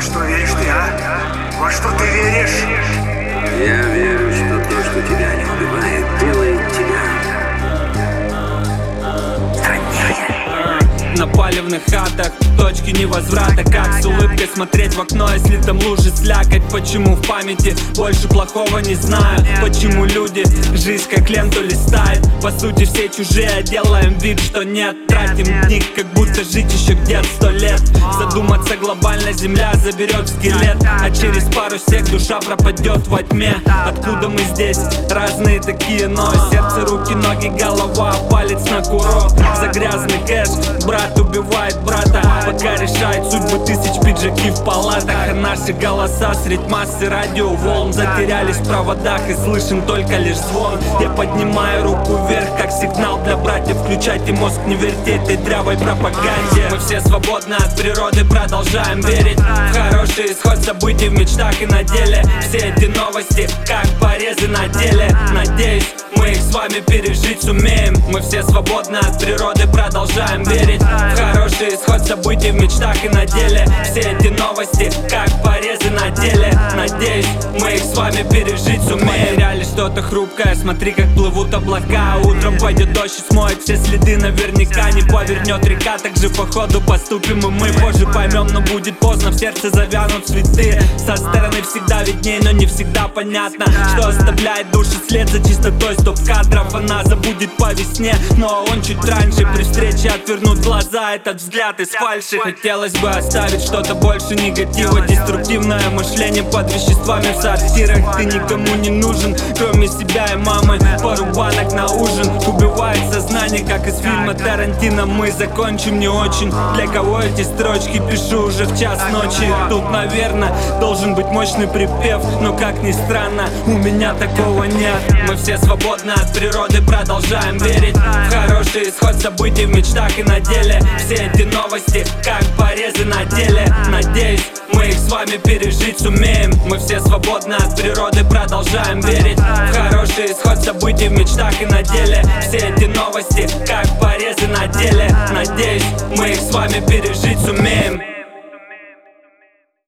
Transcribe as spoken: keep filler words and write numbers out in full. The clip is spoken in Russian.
что веришь ты, а? Во что ты веришь? Я верю, что то, что тебя не убивает, делает тебя страннее. На палевных хатах точки невозврата. Как с улыбкой смотреть в окно, если там лужи слякоть? Почему в памяти больше плохого не знаю? Почему люди жизнь как ленту листают? По сути все чужие, делаем вид, что нет. Тратим дни, как будто жить еще где-то сто лет. Задуматься глобально, земля заберет скелет, а через пару сек душа пропадет во тьме. Откуда мы здесь? Разные такие, но сердце, руки, ноги, голова, палец на курок. За грязный кэш брат убивает брата, пока решает судьбы тысяч пиджаки в палатах. А наши голоса средь массы радиоволн затерялись в проводах и слышим только лишь звон. Я поднимаю руку вверх, как сигнал для братьев: включайте мозг, не верьте этой дрявой пропаганде. Мы все свободны от природы, продолжаем верить в хороший исход событий в мечтах и на деле. Все эти новости как порезы на теле. Надеюсь, мы их с вами пережить сумеем. Мы все свободны от природы, продолжаем верить в хороший исход событий в мечтах и на деле. Все эти новости как порезы на теле. Надеюсь, мы их с вами пережить сумеем. Потеряли что-то хрупкое, смотри, как плывут облака. Утром пойдет дождь и смоет все следы наверняка. Не повернет река, так же по ходу поступим и мы. Позже поймем, но будет поздно, в сердце завянут цветы. Со стороны всегда видней, но не всегда понятно, что оставляет души след за чистотой стоп-кадров. Она забудет по весне, но он чуть раньше при встрече отвернут глаза, этот взгляд из фальши. Хотелось бы оставить что-то больше негатива. Деструктивное мышление под веществами в сортирах. Ты никому не нужен, кроме себя и мамы. Пару банок на ужин убивает сознание, как из фильма Тарантино. Мы закончим не очень. Для кого эти строчки пишу уже в час ночи? Тут, наверное, должен быть мощный припев, но как ни странно, у меня такого нет. Мы все свободны от природы, продолжаем верить в хороший исход событий в мечтах и на деле. Все эти новости как порезы на теле. Надеюсь, мы их с вами пережить сумеем. Мы все свободны от природы, продолжаем верить в хороший исход событий в мечтах и на деле. Все эти новости как порезы на теле. Надеюсь, мы их с вами пережить сумеем.